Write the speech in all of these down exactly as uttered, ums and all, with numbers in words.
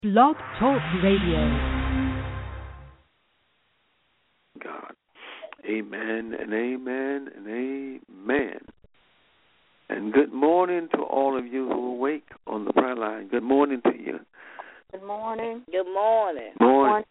Blog Talk Radio. God. Amen and amen and amen. And good morning to all of you who awake on the prayer line. Good morning to you. Good morning. Good morning. Morning.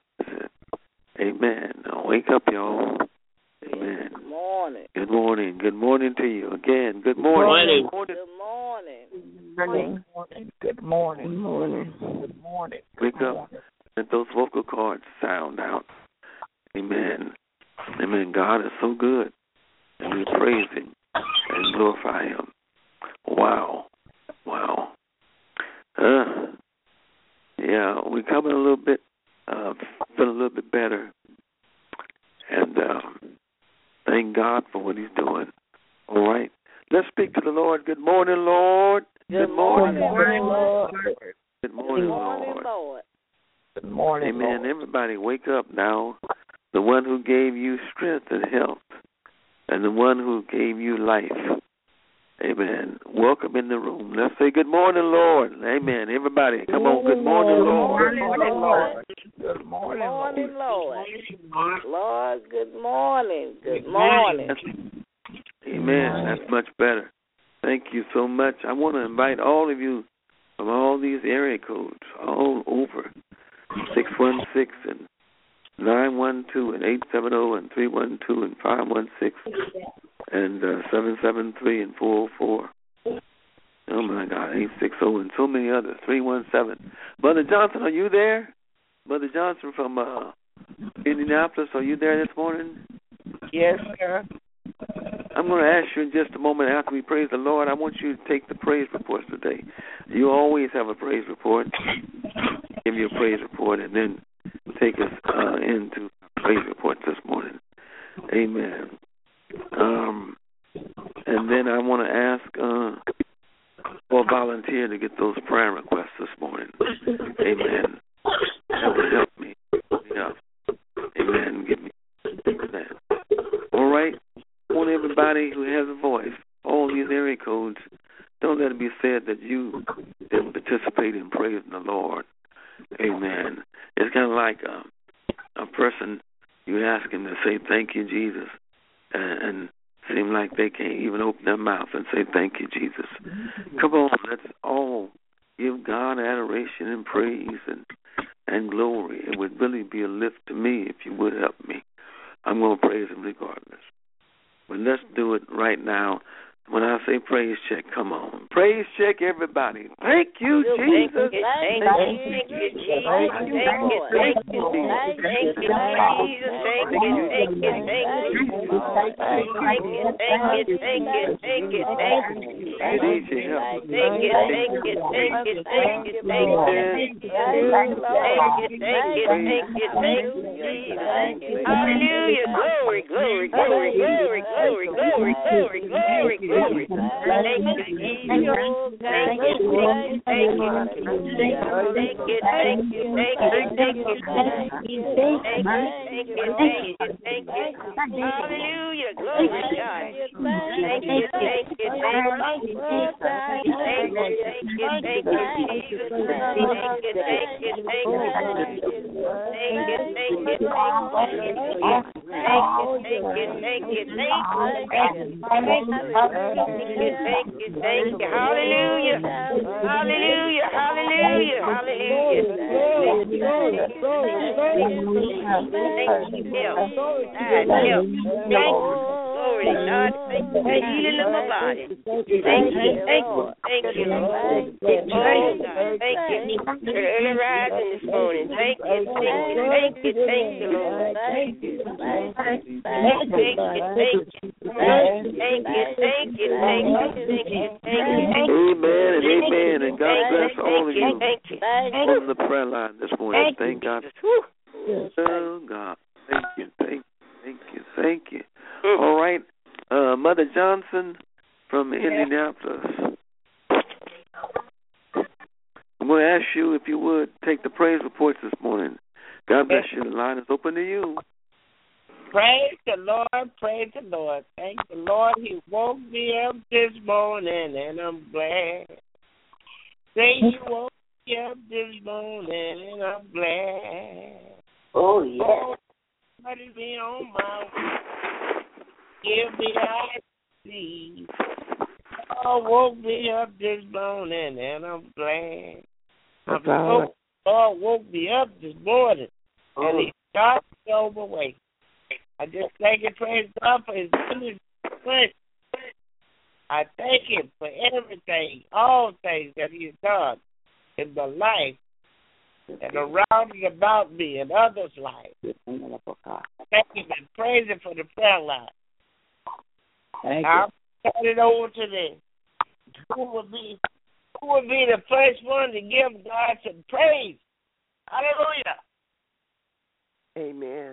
Amen. Now wake up, y'all. Amen. Good morning. Good morning. Good morning to you again. Good morning. Good morning. Good morning. Good morning. Good morning. Good morning. Good morning. Wake up. Let those vocal cords sound out. Amen. Amen. God is so good. And we praise Him and glorify Him. Wow. Wow. Uh, yeah, we're coming a little bit, uh, feeling a little bit better. And um, thank God for what He's doing. All right. Let's speak to the Lord. Good morning, Lord. Good, Good morning, morning, Lord. Good morning, Lord. Good morning, Lord. Good morning, Amen. Lord. Everybody wake up now. The one who gave you strength and health and the one who gave you life. Amen. Welcome in the room. Let's say good morning, Lord. Amen. Everybody, come on. Good morning, Lord. Good morning, Lord. Good morning, Good morning, Lord. Lord. Lord, good morning. Good morning. Amen. That's much better. Thank you so much. I want to invite all of you from all these area codes all over, six one six and nine one two and eight seven zero and three one two and five one six and uh, seven seven three and four oh four. Oh, my God, eight six zero and so many others, three one seven. Brother Johnson, are you there? Brother Johnson from uh, Indianapolis, are you there this morning? Yes, sir. I'm going to ask you in just a moment after we praise the Lord. I want you to take the praise reports today. You always have a praise report. Give you a praise report and then take us uh, into praise reports this morning. Amen. Um, and then I want to ask uh, for a volunteer to get those prayer requests this morning. Amen. That would help me. Yeah. Amen. Give me that. All right. I want everybody who has a voice, all these area codes, don't let it be said that you didn't participate in praising the Lord. Amen. It's kind of like a, a person, you ask him to say, thank you, Jesus, and, and seem like they can't even open their mouth and say, thank you, Jesus. Come on, let's all give God adoration and praise and, and glory. It would really be a lift to me if you would help me. I'm going to praise Him regardless. But let's do it right now. When I say praise check, come on. Praise check, everybody. Thank you, Jesus. Thank you, thank you, Jesus. Thank you, thank you, thank you, thank you, Jesus. Thank you, thank you, thank you. Thank you, thank you, thank you, thank you, thank you. It needs your help. Thank you, thank you, thank you, thank you, thank you. Thank you, thank you, thank you, thank you, Jesus. Hallelujah. Glory, glory, glory, glory, glory, glory, glory, glory, glory. Thank you, Jesus. Thank you, thank you, thank you, thank you, thank you, thank you, thank you, thank you, thank you, thank you, thank you. Hallelujah, glory to God. Thank you, thank you, thank you, thank you, thank you, thank you, Jesus. Thank you, thank you, thank you, thank you, thank you, thank you, thank you, thank you, thank you, thank you. Thank you, thank you, thank you. Hallelujah. Hallelujah. Hallelujah. Hallelujah. Thank you, help. Help. Thank you. Glory to God. Thank you for the healing of my body. Thank you. Thank you. Thank you, Lord. Oh, God. Thank you for the early rising this morning. Thank you. Thank you. Thank you. Thank you, Lord. Thank you. Thank you. Thank you. Thank you. Thank you. Thank you. Thank you. Thank you. Thank you. Amen and amen. And God bless all of you Thank you. on the prayer line this morning. Thank God. Oh, God. Thank you. Thank you. Thank you. Thank you. All right. Uh, Mother Johnson from Indianapolis. I'm going to ask you if you would take the praise reports this morning. God bless you. The line is open to you. Praise the Lord, praise the Lord. Thank the Lord, He woke me up this morning, and I'm glad. Say you woke up this morning and I'm glad. Oh, yeah. Oh, somebody be on my way. Give me eyes to see. Oh, woke me up this morning and I'm glad. I'm so, oh, woke me up this morning and he started to go away. I just thank and praise God for his goodness. I thank him for everything, all things that he has done in my life and around and about me and others' lives. Thank him and praise him for the prayer line. Thank I'll turn it over to the who will be who will be the first one to give God some praise. Hallelujah. Amen.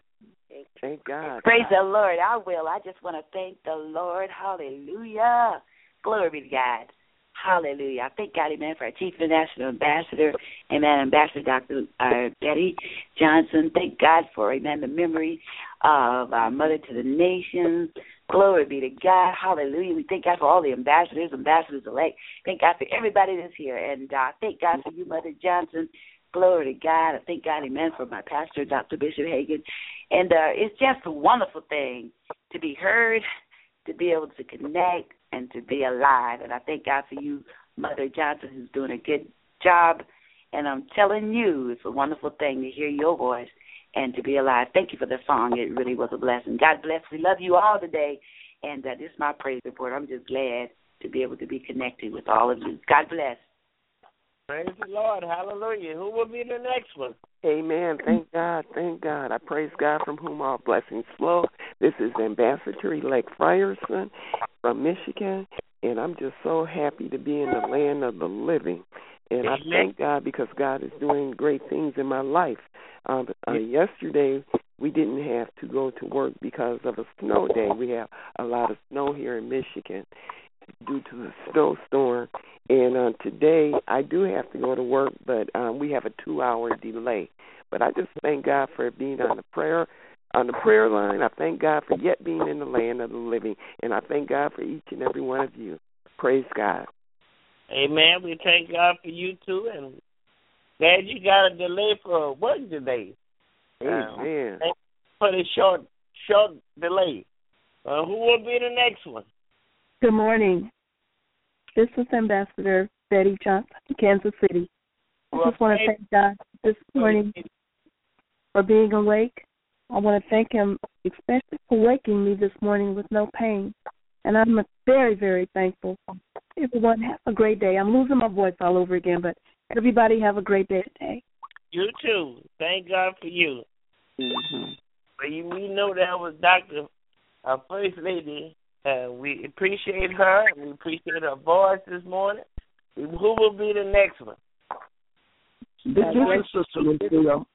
Thank God. Praise the Lord. I will. I just want to thank the Lord. Hallelujah. Glory be to God. Hallelujah. I thank God, amen, for our Chief International Ambassador, amen, Ambassador Doctor Uh, Betty Johnson. Thank God for, amen, the memory of our Mother to the Nations. Glory be to God. Hallelujah. We thank God for all the ambassadors, ambassadors-elect. Thank God for everybody that's here. And uh, thank God for you, Mother Johnson. Glory to God. I thank God, amen, for my pastor, Doctor Bishop Hagan. And uh, it's just a wonderful thing to be heard, to be able to connect, and to be alive. And I thank God for you, Mother Johnson, who's doing a good job. And I'm telling you, it's a wonderful thing to hear your voice and to be alive. Thank you for the song. It really was a blessing. God bless. We love you all today. And uh, this is my praise report. I'm just glad to be able to be connected with all of you. God bless. Praise the Lord. Hallelujah. Who will be the next one? Amen. Thank God. Thank God. I praise God from whom all blessings flow. This is Ambassador-elect Frierson from Michigan, and I'm just so happy to be in the land of the living. And I thank God because God is doing great things in my life. Um, uh, yesterday, we didn't have to go to work because of a snow day. We have a lot of snow here in Michigan due to the snowstorm. And uh, today, I do have to go to work, but um, we have a two-hour delay. But I just thank God for being on the prayer on the prayer line. I thank God for yet being in the land of the living, and I thank God for each and every one of you. Praise God. Amen. We thank God for you too, and glad you got a delay for a work today. Amen. Um, for the short, short delay. Uh, who will be the next one? Good morning. This is Ambassador Betty Johnson, Kansas City. I Well, just want to thank God this morning for being awake. I want to thank him especially for waking me this morning with no pain. And I'm very, very thankful. Everyone have a great day. I'm losing my voice all over again, but everybody have a great day today. You too. Thank God for you. Mm-hmm. But you, we know that was Doctor our First Lady. Uh, we appreciate her. We appreciate her voice this morning. Who will be the next one? This is Sister Lucille.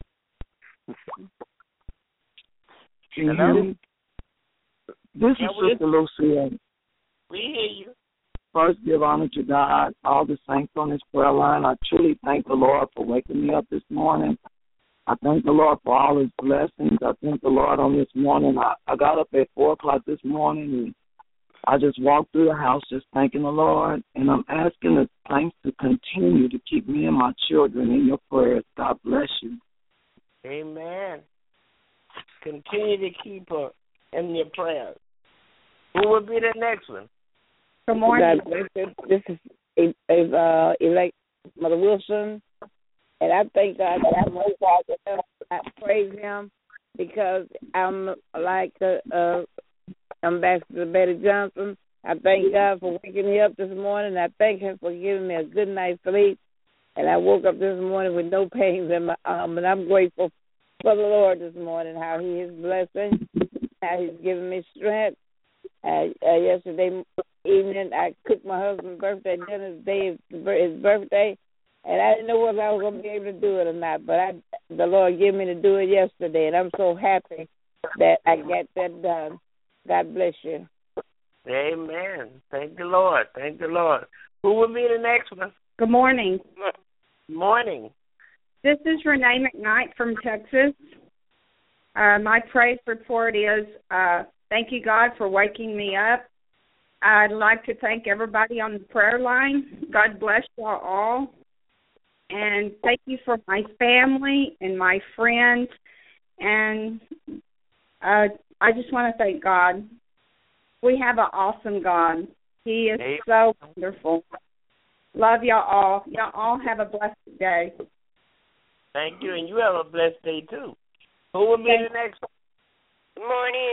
Can you hear me? This Yeah, is we- Sister Lucille. We hear you. First, give honor to God, all the saints on this prayer line. I truly thank the Lord for waking me up this morning. I thank the Lord for all his blessings. I thank the Lord on this morning. I, I got up at four o'clock this morning, and I just walked through the house just thanking the Lord. And I'm asking the saints to continue to keep me and my children in your prayers. God bless you. Amen. Continue to keep her in your prayers. Who will be the next one? Good morning. This is uh, elect Mother Wilson, and I thank God that I'm most God. I praise Him because I'm like the uh, Ambassador Betty Johnson. I thank God for waking me up this morning. I thank Him for giving me a good night's sleep, and I woke up this morning with no pains in my arm, and I'm grateful for the Lord this morning, how He is blessing, how He's giving me strength. Uh, uh, yesterday evening, I cooked my husband's birthday dinner the day of his birthday, and I didn't know whether I was going to be able to do it or not, but I, the Lord gave me to do it yesterday, and I'm so happy that I got that done. God bless you. Amen. Thank the Lord. Thank the Lord. Who will be the next one? Good morning. Good morning. This is Renee McKnight from Texas. Uh, my praise report is uh, thank you, God, for waking me up. I'd like to thank everybody on the prayer line. God bless you all. And thank you for my family and my friends. And uh, I just want to thank God. We have an awesome God. He is Amen. so wonderful. Love y'all all. Y'all all have a blessed day. Thank you, and you have a blessed day, too. Who will be the next one? Good morning.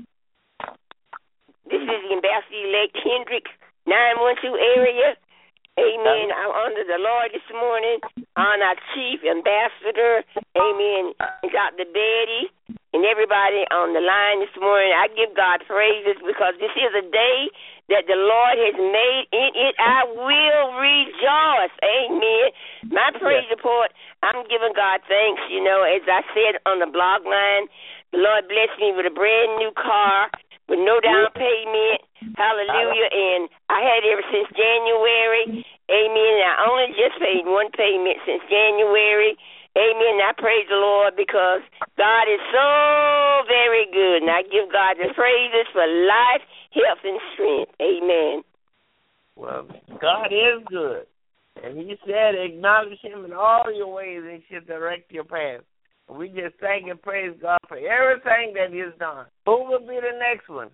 This is Ambassador-elect Hendricks, nine one two area. Amen. I honor the Lord this morning, on our chief ambassador, amen, and Doctor Betty, and everybody on the line this morning. I give God praises because this is a day that the Lord has made. In it I will rejoice. Amen. My praise report, I'm giving God thanks. You know, as I said on the blog line, the Lord blessed me with a brand new car with no down payment. Hallelujah. And I had it ever since January. Amen. I only just paid one payment since January. Amen. I praise the Lord because God is so very good. And I give God the praises for life, health, and strength. Amen. Well, God is good. And he said, acknowledge him in all your ways and he'll direct your path. And we just thank and praise God for everything that he has done. Who will be the next one?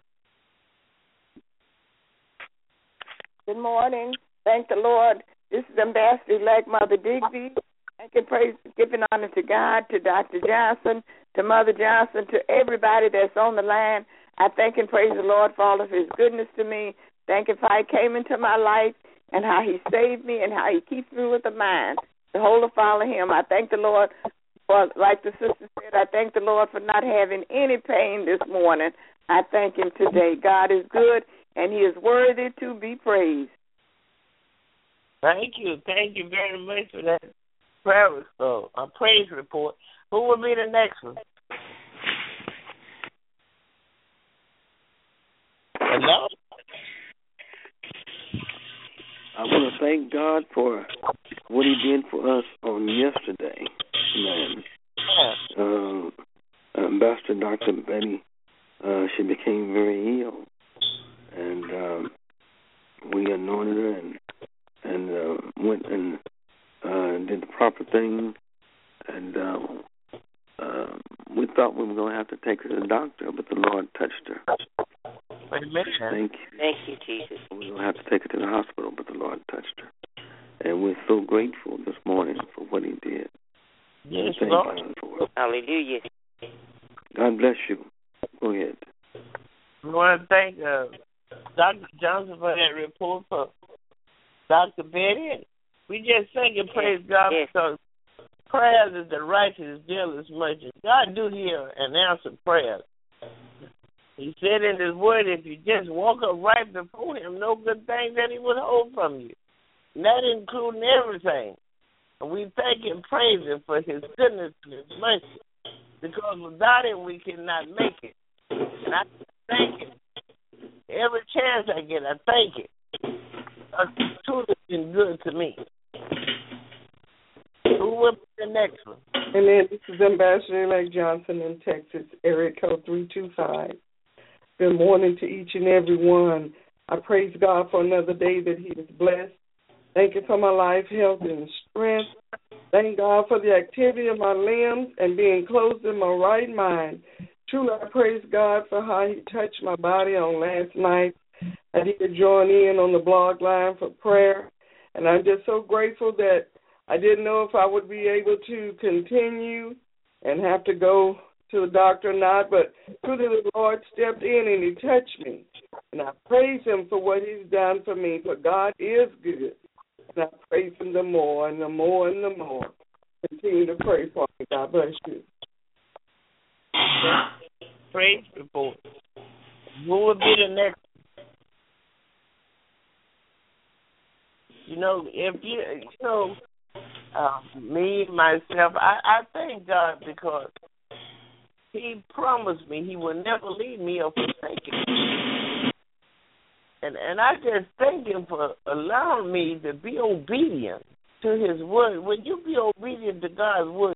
Good morning. Thank the Lord. This is Ambassador-elect Mother Digby. Thank and praise, giving honor to God, to Doctor Johnson, to Mother Johnson, to everybody that's on the line. I thank and praise the Lord for all of his goodness to me. Thank him for how he came into my life and how he saved me and how he keeps me with a mind to hold and follow him. I thank the Lord for, like the sister said, I thank the Lord for not having any pain this morning. I thank him today. God is good and he is worthy to be praised. Thank you. Thank you very much for that prayer, uh, a praise report. Who will be the next one? Hello? I want to thank God for what he did for us on yesterday, man. Uh, Ambassador Doctor Betty, uh, she became very ill, and um, we anointed her and and uh, went and uh, did the proper thing, and uh, uh, we thought we were going to have to take her to the doctor, but the Lord touched her. Amen. Thank you. Thank you, Jesus. We don't have to take her to the hospital, but the Lord touched her. And we're so grateful this morning for what he did. Yes, Thank Lord. God for it. Hallelujah. God bless you. Go ahead. We want to thank uh, Doctor Johnson for that report for Doctor Betty. We just thank and praise yes. God yes. because prayers is the righteous deal as much. And God do hear and answer prayers. He said in his word, if you just walk up right before him, no good thing that he would hold from you. And that including everything. And we thank and praise him for his goodness and his mercy. Because without him, we cannot make it. And I thank him. Every chance I get, I thank him. It's truly been good to me. Who will be the next one? Amen. This is Ambassador-elect Johnson in Texas, area code three two five. Good morning to each and every one. I praise God for another day that he has blessed. Thank you for my life, health, and strength. Thank God for the activity of my limbs and being clothed in my right mind. Truly, I praise God for how he touched my body on last night, that he could join in on the blog line for prayer. And I'm just so grateful that I didn't know if I would be able to continue and have to go to the doctor or not, but truly the Lord stepped in and he touched me. And I praise him for what he's done for me, for God is good. And I praise him the more and the more and the more. Continue to pray for me. God bless you. Praise report. Who will be the next? You know, if you, you know, uh, me, myself, I, I thank God because he promised me he will never leave me or forsake me. And and I just thank him for allowing me to be obedient to his word. When you be obedient to God's word,